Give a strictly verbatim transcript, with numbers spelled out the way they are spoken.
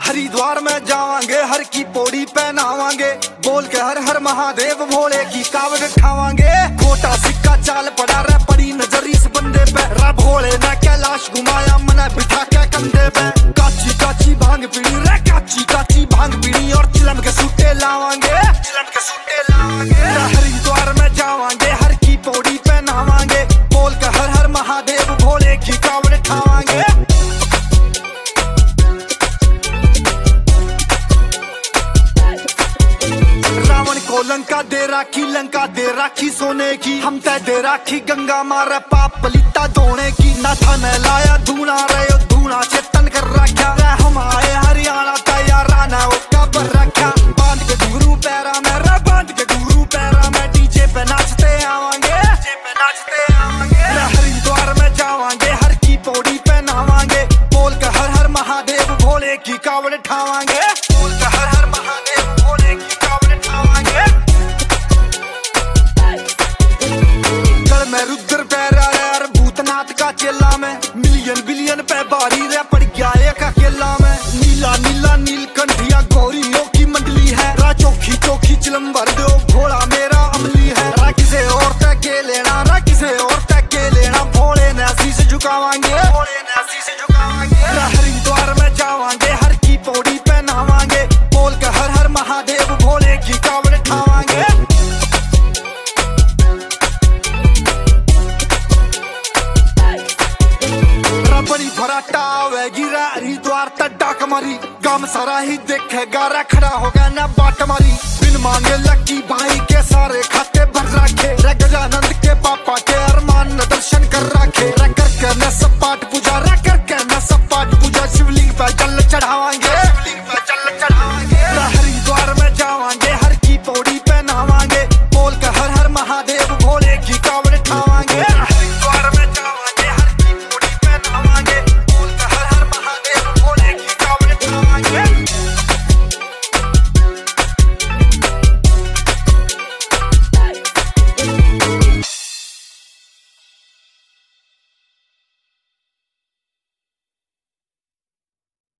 हरिद्वार में जावांगे, हर की पौड़ी पहनावांगे, बोल के हर हर महादेव भोले की कावड़ उठावांगे। खोटा सिक्का चाल पड़ा रे, पड़ी नजर इस बंदे पे, रे भोले ने कैलाश घुमाया मने बिठा के कंधे पे। काची काची भांग पीनी रे, काची काची भांग पीनी, और चिलम के सूटे लावांगे, चिलम के सूटे लावांगे। हरिद्वार में जावांगे, हर की पौड़ी पहनावांगे, बोल के हर हर महादेव भोले की कावड़ उठावांगे। रावण को लंका दे राखी, लंका दे राखी सोने की, हम तय दे राखी गंगा मारे पाप पलिता धोने की। ना था न लाया धूना रे, धूना चेतन कर रखा रे, हम आए हरियाणा तैयारा न उसका बर रखा। बांध के घुंघरू पैरा में रे, बांध के घुंघरू पैरा में, डीजे पे नाचते आवांगे, डीजे पे नाचते आवांगे। हरिद्वार में जावांगे, हर की पौड़ी पहनावांगे, बोल के हर हर महादेव भोले की कावड़ उठावांगे, बोल के हर हर महादेव भोले की कावड़ उठावांगे। गल में रुद्र पैरा रे, भूतनाथ का चेला में, मिलियन बिलियन पे बारी रे, पड़ गया एक अकेला में। नीला नीला नीलकंठिया गौरियों की मंडली है, रा चौखी चौखी चिलम भर दो, भोला मेरा अमली है। रा किसे और तक के लेना, रा किसे और तक के लेना, भोले ने शीश झुकावांगे, भोले ने शीश झुकावांगे। हरिद्वार में जावांगे, हर की पौड़ी पहनावांगे, बोल के हर हर महादेव भोले की कावड़ उठावांगे। बड़ी भराटा आवेगी रे, हरिद्वार तक डाक मारी, गांव सारा ही देखेगा रे, खड़ा होगा ना बाट मारी। बिन मांगे लकी भाई के सारे खाते भर रखे रे, गजानंद के पापा के